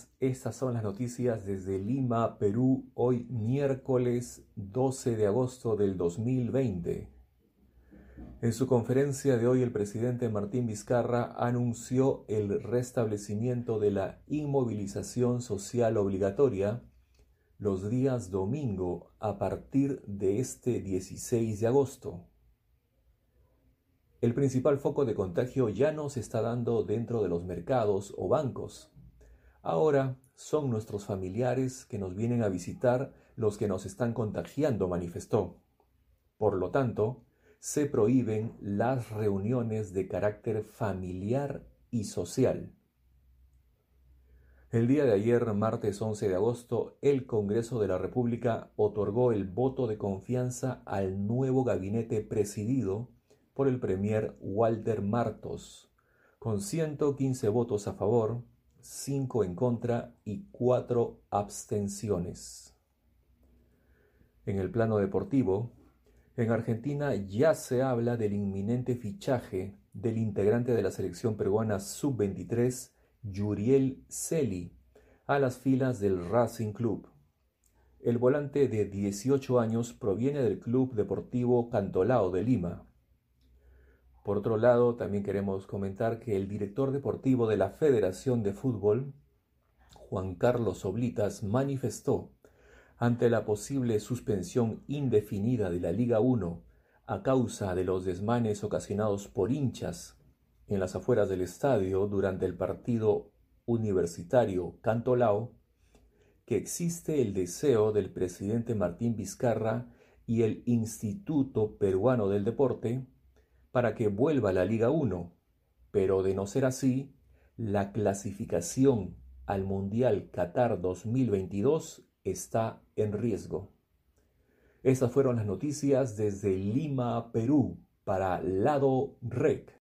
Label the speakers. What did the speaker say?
Speaker 1: Estas son las noticias desde Lima, Perú, hoy miércoles 12 de agosto del 2020. En su conferencia de hoy, el presidente Martín Vizcarra anunció el restablecimiento de la inmovilización social obligatoria los días domingo a partir de este 16 de agosto. El principal foco de contagio ya no se está dando dentro de los mercados o bancos. Ahora son nuestros familiares que nos vienen a visitar los que nos están contagiando, manifestó. Por lo tanto, se prohíben las reuniones de carácter familiar y social. El día de ayer, martes 11 de agosto, el Congreso de la República otorgó el voto de confianza al nuevo gabinete presidido por el premier Walter Martos, con 115 votos a favor, 5 en contra y 4 abstenciones. En el plano deportivo, en Argentina ya se habla del inminente fichaje del integrante de la selección peruana sub-23, Yuriel Celi, a las filas del Racing Club. El volante de 18 años proviene del Club Deportivo Cantolao de Lima. Por otro lado, también queremos comentar que el director deportivo de la Federación de Fútbol, Juan Carlos Oblitas, manifestó ante la posible suspensión indefinida de la Liga 1 a causa de los desmanes ocasionados por hinchas en las afueras del estadio durante el partido universitario Cantolao, que existe el deseo del presidente Martín Vizcarra y el Instituto Peruano del Deporte para que vuelva la Liga 1, pero de no ser así, la clasificación al Mundial Qatar 2022 está en riesgo. Estas fueron las noticias desde Lima, Perú, para Lado Rec.